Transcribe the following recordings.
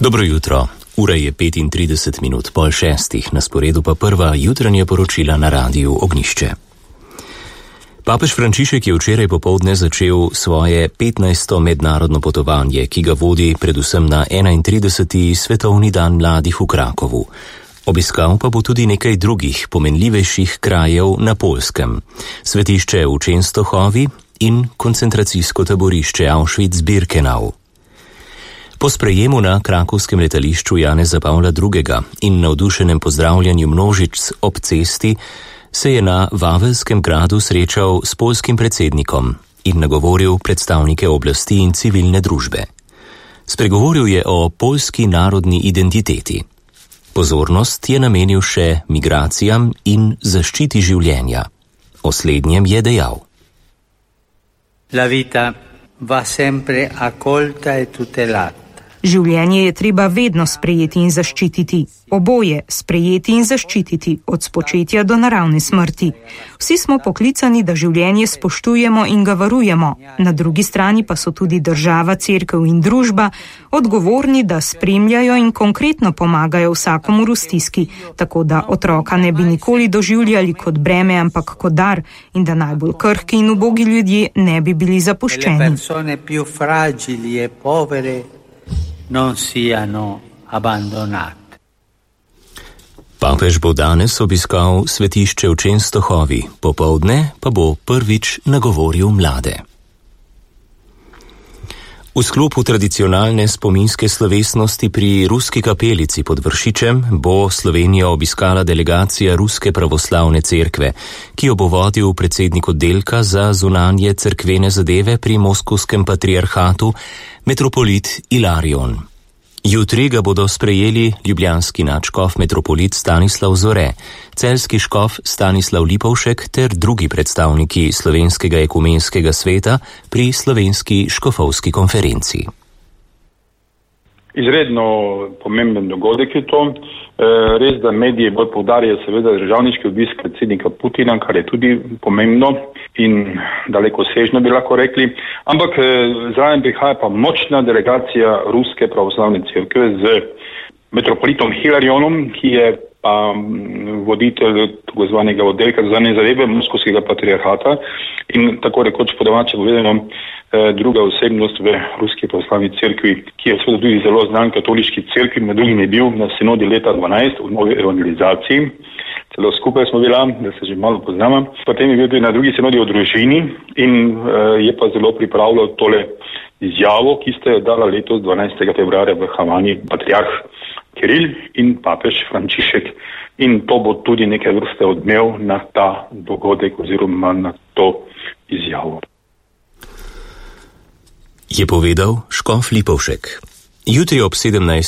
Dobro jutro, ura je 35:35, na sporedu pa prva jutranja poročila na Radiu Ognjišče. Papež Frančišek je včeraj popoldne začel svoje 15. mednarodno potovanje, ki ga vodi predvsem na 31. svetovni dan mladih v Krakovu. Obiskal pa bo tudi nekaj drugih pomenljivejših krajev na Poljskem, svetišče v Częstochowi in koncentracijsko taborišče Auschwitz-Birkenau. Po sprejemu na krakovskem letališču Janeza Pavla II. In navdušenem pozdravljanju množic ob cesti se je na Wawelskem gradu srečal s poljskim predsednikom in nagovoril predstavnike oblasti in civilne družbe. Spregovoril je o poljski narodni identiteti. Pozornost je namenil še migracijam in zaščiti življenja. O slednjem je dejal: La vita va sempre accolta e tutelata. Življenje je treba vedno sprejeti in zaščititi. Oboje, sprejeti in zaščititi, od spočetja do naravne smrti. Vsi smo poklicani, da življenje spoštujemo in ga varujemo. Na drugi strani pa so tudi država, cerkev in družba odgovorni, da spremljajo in konkretno pomagajo vsakomur v stiski, tako da otroka ne bi nikoli doživljali kot breme, ampak kot dar, in da najbolj krhki in ubogi ljudje ne bi bili zapuščeni. Non siano abbandonati. Papež bo danes obiskal svetišče v Częstochowi, popoldne pa bo prvič nagovoril mlade. V sklopu tradicionalne spominske slovesnosti pri ruski kapelici pod Vršičem bo Slovenijo obiskala delegacija Ruske pravoslavne cerkve, ki jo bo vodil predsednik oddelka za zunanje cerkvene zadeve pri Moskovskem patriarhatu, metropolit Ilarion. Jutri ga bodo sprejeli ljubljanski nadškof metropolit Stanislav Zore, celjski škof Stanislav Lipovšek ter drugi predstavniki slovenskega ekumenskega sveta pri slovenski škofovski konferenci. Izredno pomemben dogodek je to. Res, da mediji bolj poudarjajo seveda državniški obisk predsednika Putina, kar je tudi pomembno in dalekosežno bi lahko rekli, ampak zraven prihaja pa močna delegacija Ruske pravoslavne cerkve z metropolitom Hilarionom, ki je pa voditelj tako zvanega oddelka za zunanje zadeve Moskovskega patriarhata in tako rekoč po domače povedano druga osebnost v Ruski pravoslavni cerkvi, ki je seveda tudi zelo znan katoliški cerkvi, med drugim je bil na sinodi leta 12 v novi evangelizaciji. Celo skupaj smo bila, da se že malo poznamo. Potem je bil tudi na drugi sinodi o družini in je pa zelo pripravljal tole izjavo, ki ste jo dala letos 12. februarja v Havani patriarh Kiril in papež Frančišek. In to bo tudi neke vrste odmev na ta dogodek oziroma na to izjavo. Je povedal škof Lipovšek. Jutri ob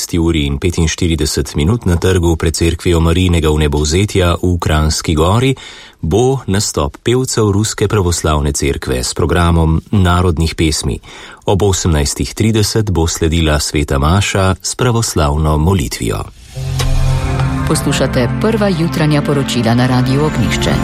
17:45 na trgu pred cerkvijo Marijinega vnebovzetja v Kranjski Gori bo nastop pevcev Ruske pravoslavne cerkve s programom narodnih pesmi. Ob 18:30 bo sledila sveta maša s pravoslavno molitvijo. Poslušate prva jutranja poročila na Radiu Ognjišče.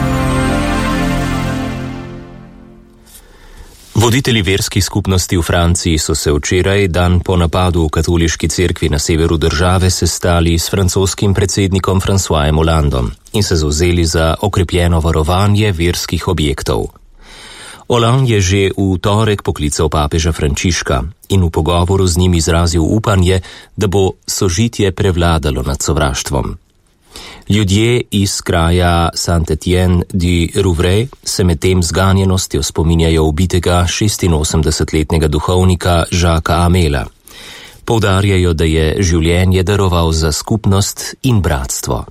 Voditelji verskih skupnosti v Franciji so se včeraj, dan po napadu v katoliški cerkvi na severu države, sestali s francoskim predsednikom Françoisem Hollandom in se zavzeli za okrepljeno varovanje verskih objektov. Hollande je že v torek poklical papeža Frančiška in v pogovoru z njim izrazil upanje, da bo sožitje prevladalo nad sovraštvom. Ljudje iz kraja Saint-Étienne-du-Rouvray se med tem z ganjenostjo spominjajo ubitega 86-letnega duhovnika Jacquesa Hamela. Poudarjajo, da je življenje daroval za skupnost in bratstvo.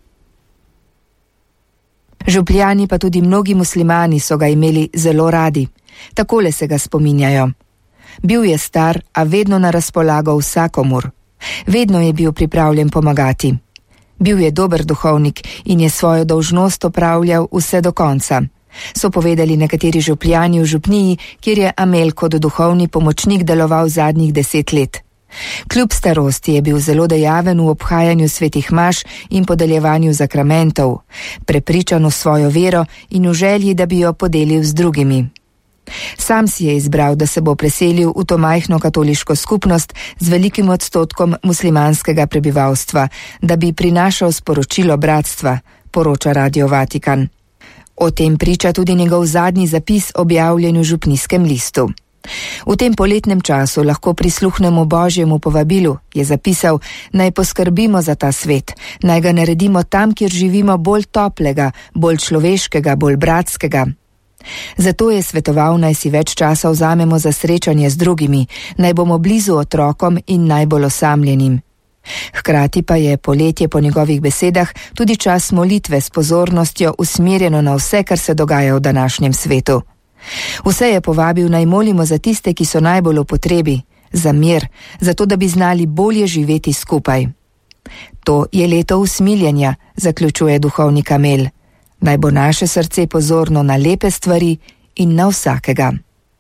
Župljani pa tudi mnogi muslimani so ga imeli zelo radi. Takole se ga spominjajo. Bil je star, a vedno na razpolago vsakomur. Vedno je bil pripravljen pomagati. Bil je dober duhovnik in je svojo dolžnost opravljal vse do konca. So povedali nekateri župljani v župniji, kjer je Hamel kot duhovni pomočnik deloval zadnjih 10 let. Kljub starosti je bil zelo dejaven v obhajanju svetih maš in podeljevanju zakramentov, prepričan v svojo vero in v želji, da bi jo podelil z drugimi. Sam si je izbral, da se bo preselil v to majhno katoliško skupnost z velikim odstotkom muslimanskega prebivalstva, da bi prinašal sporočilo bratstva, poroča Radio Vatikan. O tem priča tudi njegov zadnji zapis objavljen v župnijskem listu. V tem poletnem času lahko prisluhnemo Božjemu povabilu, je zapisal, naj poskrbimo za ta svet, naj ga naredimo tam, kjer živimo, bolj toplega, bolj človeškega, bolj bratskega. Zato je svetoval, naj si več časa vzamemo za srečanje z drugimi, naj bomo blizu otrokom in najbolj osamljenim. Hkrati pa je poletje po njegovih besedah tudi čas molitve s pozornostjo usmerjeno na vse, kar se dogaja v današnjem svetu. Vse je povabil, naj molimo za tiste, ki so najbolj v potrebi, za mir, zato da bi znali bolje živeti skupaj. To je leto usmiljenja, zaključuje duhovnik Amel. Naj bo naše srce pozorno na lepe stvari in na vsakega.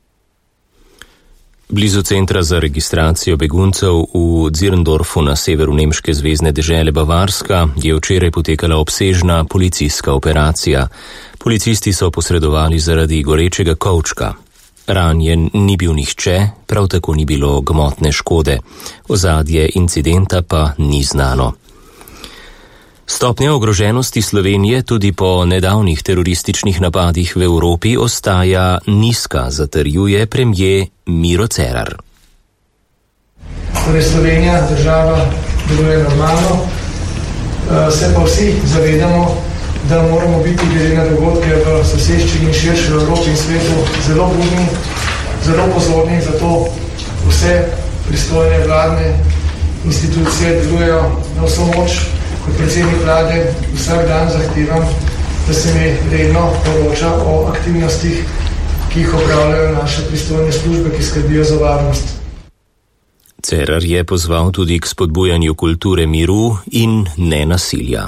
Blizu centra za registracijo beguncev v Zirndorfu na severu nemške zvezne dežele Bavarska je včeraj potekala obsežna policijska operacija. Policisti so posredovali zaradi gorečega kovčka. Ranjen ni bil nihče, prav tako ni bilo gmotne škode. Ozadje incidenta pa ni znano. Stopnja ogroženosti Slovenije tudi po nedavnih terorističnih napadih v Evropi ostaja nizka, zatrjuje premier Miro Cerar. Torej Slovenija, država, deluje normalno, se pa vsi zavedamo, da moramo biti glede na dogodke v soseščini in širši v Evropi in svetu zelo budni, zelo pozorni, zato vse pristojne vladne institucije delujejo na vso moč. Kot predsednik vlade vsak dan zahtevam, da se mi redno poroča o aktivnostih, ki jih opravljajo naše pristojne službe, ki skrbijo za varnost. Cerar je pozval tudi k spodbujanju kulture miru in nenasilja.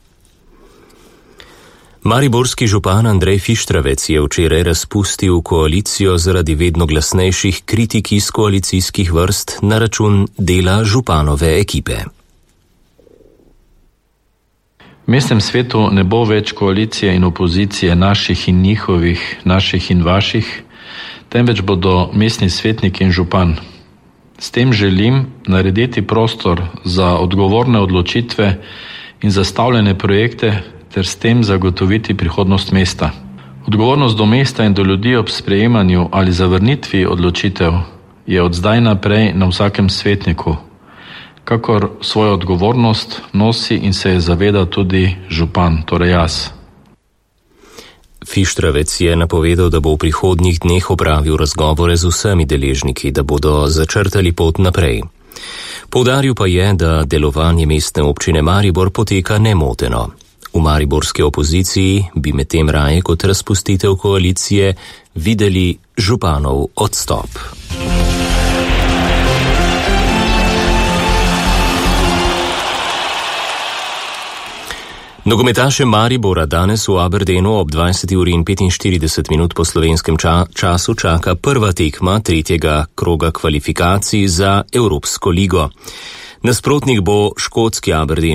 Mariborski župan Andrej Fištravec je včeraj razpustil koalicijo zaradi vedno glasnejših kritik iz koalicijskih vrst na račun dela županove ekipe. V mestnem svetu ne bo več koalicije in opozicije naših in njihovih, naših in vaših, temveč bodo mestni svetnik in župan. S tem želim narediti prostor za odgovorne odločitve in zastavljene projekte ter s tem zagotoviti prihodnost mesta. Odgovornost do mesta in do ljudi ob sprejemanju ali zavrnitvi odločitev je od zdaj naprej na vsakem svetniku, kakor svojo odgovornost nosi in se je zaveda tudi župan, torej jaz. Fištravec je napovedal, da bo v prihodnjih dneh opravil razgovore z vsemi deležniki, da bodo začrtali pot naprej. Poudaril pa je, da delovanje mestne občine Maribor poteka nemoteno. V mariborski opoziciji bi medtem raje kot razpustitev koalicije videli županov odstop. Nogometaše Maribora danes v Aberdeenu ob 20:45 po slovenskem času čaka prva tekma tretjega kroga kvalifikacij za Evropsko ligo. Nasprotnik bo škotski Aberdeen.